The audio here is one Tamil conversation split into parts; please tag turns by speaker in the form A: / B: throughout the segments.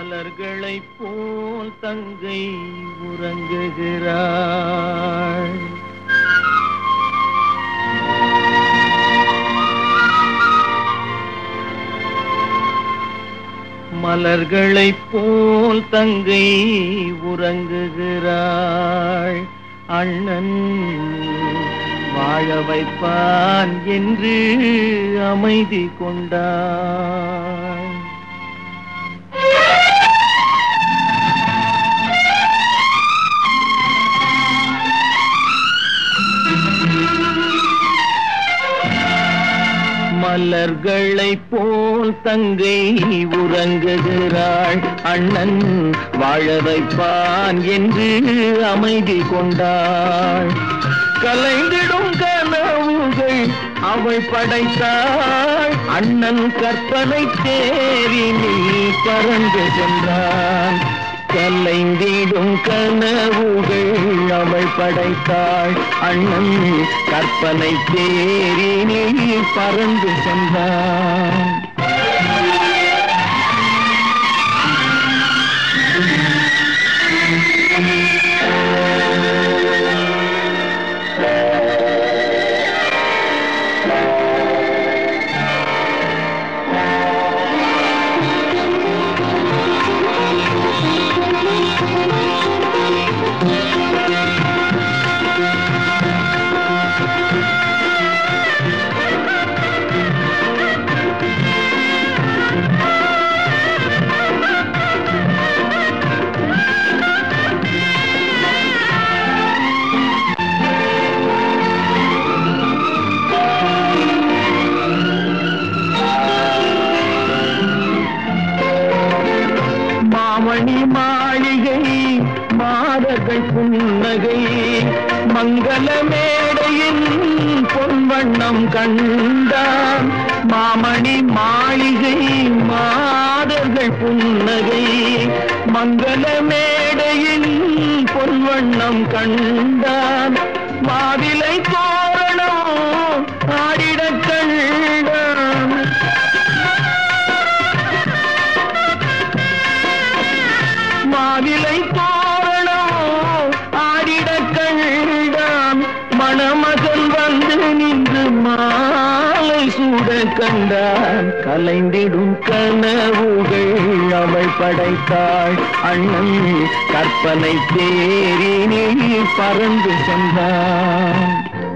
A: மலர்களைப் போல் தங்கை உறங்குகிறாள். மலர்களைப் போல் தங்கை உறங்குகிறாள். அண்ணன் வாழ வைப்பான் என்று அமைதி கொண்டாள். மலர்களைப் போல் தங்கை உறங்குகிறாள். அண்ணன் வாழ வைப்பான் என்று அமைதி கொண்டாள். கலைந்திடும் கனவுகள் அவள் படைத்தாள். அண்ணன் கற்பனை தேரினில் பறந்து சென்றான். கலைந்திடும் கனவுகள் அவள் படைத்தாள். அண்ணன் கற்பனை தேரினில் பறந்து சென்றான். மணி மாளிகை மாதர்கள் புன்னகை மங்கள மேடையின் பொன்வண்ணம் கண்டான். மாமணி மாளிகை மாதர்கள் புன்னகை மங்கள மேடையின் பொன்வண்ணம் கண்டான். மாவிலை தோரணம் ஆடிடக் கண்டான். மாவிலை தோரணம் ஆடிடக் கண்டான். மணமகன் வந்து நின்று மாலை சூட கண்டான். கலைந்திடும் கனவுகள் அவள் படைத்தாள். அண்ணன் கற்பனை தேரினில் பறந்து சென்றான்.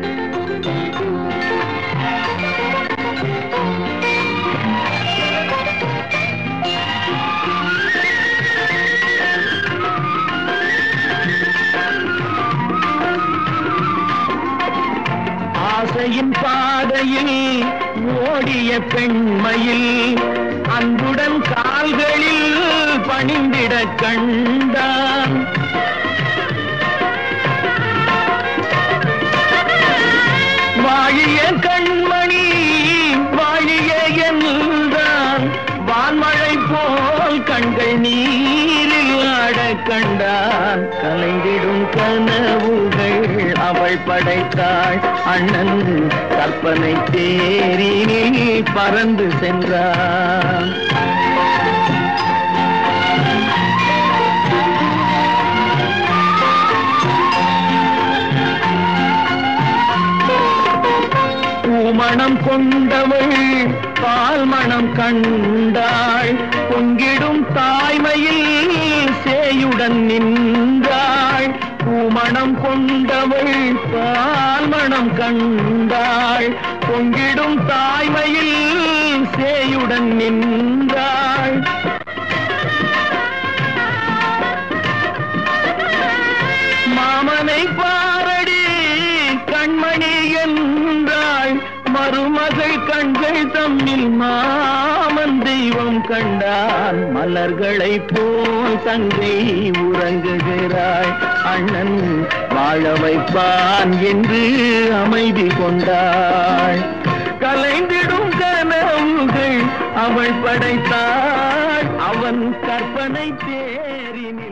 A: ஆசையின் பாதையில் ஓடிய பெண்மையில் அன்புடன் கால்களில் பணிந்திட கண்டான். வாழிய கண்மணி வாழிய என்றான். வான்மழை போல் கண்கள் நீரில் ஆட கண்டான். கலைந்திடும் கனவுகள் அவள் படைத்தாள். அண்ணன் கற்பனை தேரினில் பறந்து சென்றான். பூமணம் கொண்டவள் பால் மணம் கண்டாள். பொங்கிடும் தாய்மையில் சேயுடன் நின்றாள். பூமணம் கொண்டவள் பால் மணம் கண்டாள். பொங்கிடும் தாய்மையில் சேயுடன் நின்றாள். மாமனை பாரடி கண்மணி என்றாள். மருமகள் கண்கள் தம்மில் மாமன் தெய்வம் கண்டான். மலர்களைப் போல் தங்கை உறங்குகிறாள். அண்ணன் வாழ வைப்பான் என்று அமைதி கொண்டாள். கலைந்திடும் கனவுகள் அவள் படைத்தாள். அவன் கற்பனை தேரினில்